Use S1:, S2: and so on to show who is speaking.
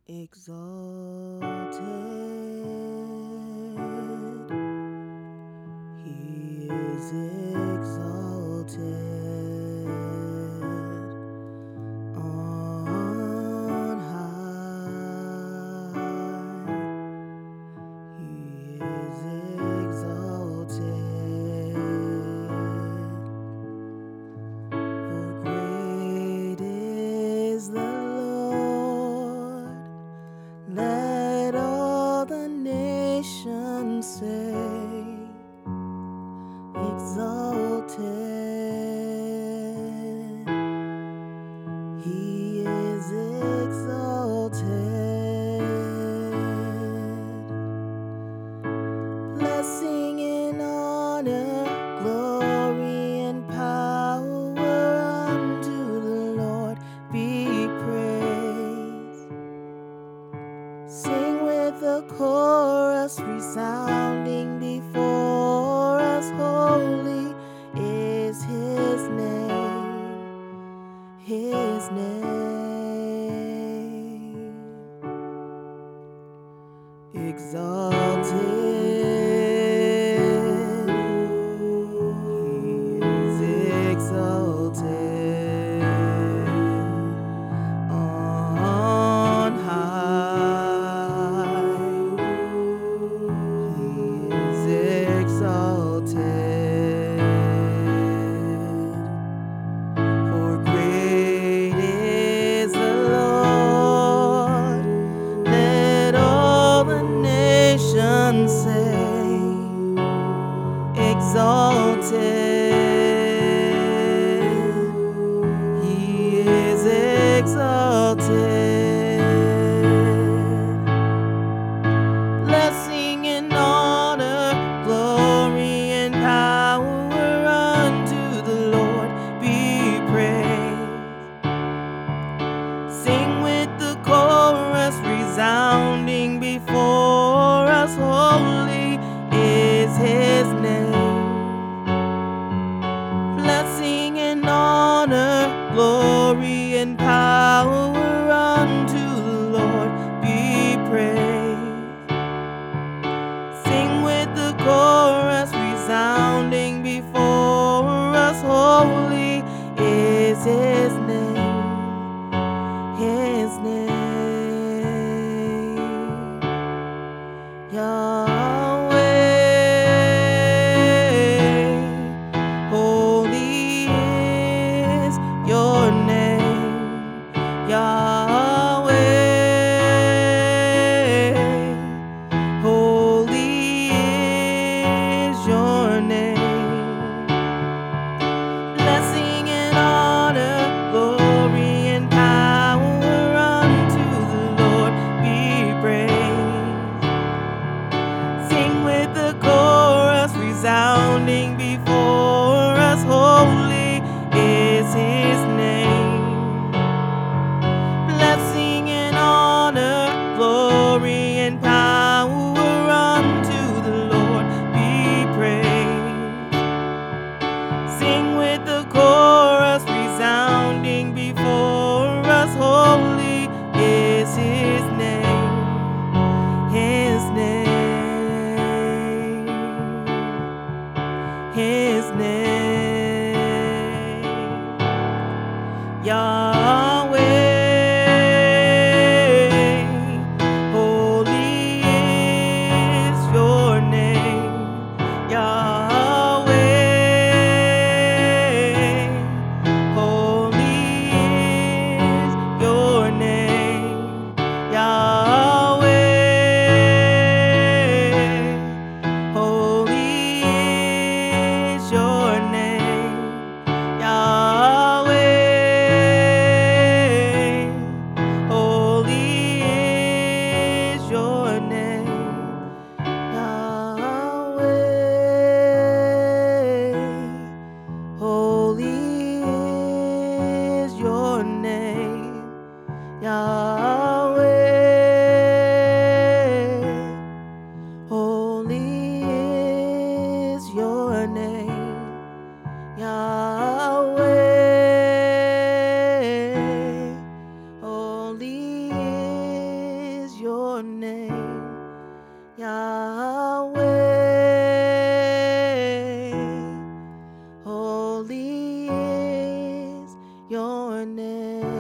S1: exalted. He is exalted on high. He is exalted. For great is the Lord. Let all the nations say, exalted. He is exalted. Blessing and honor, glory and power unto the Lord be praised. Sing with the chorus resounding before us. Holy is his name, his name. Exalted. He is exalted on high. He is exalted. For great is the Lord. Let all the nations name, Yahweh. Holy is your name.